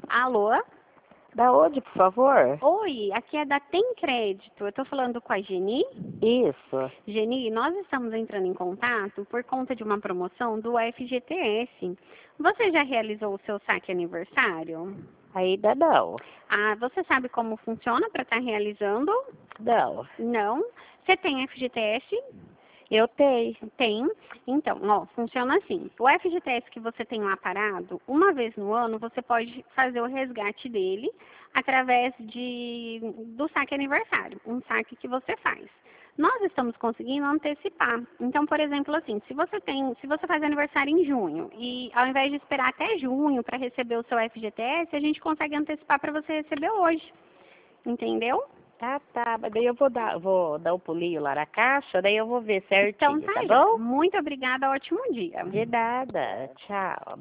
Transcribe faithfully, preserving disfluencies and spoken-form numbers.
Alô? Da onde, por favor? Oi, aqui é da Tem Crédito. Eu tô falando com a Geni. Isso. Geni, nós estamos entrando em contato por conta de uma promoção do F G T S. Você já realizou o seu saque aniversário? Ainda não. Ah, você sabe como funciona para estar realizando? Não. Não? Você tem F G T S? Eu tenho. Tem. Então, ó, funciona assim. O F G T S que você tem lá parado, uma vez no ano, você pode fazer o resgate dele através de, do saque aniversário, um saque que você faz. Nós estamos conseguindo antecipar. Então, por exemplo, assim, se você tem, se você faz aniversário em junho e ao invés de esperar até junho para receber o seu F G T S, a gente consegue antecipar para você receber hoje. Entendeu? Tá, tá. Mas daí eu vou dar, vou dar um pulinho lá na caixa, daí eu vou ver Então certinho, tá, tá joia. bom? Muito obrigada, ótimo dia. De nada. Tchau.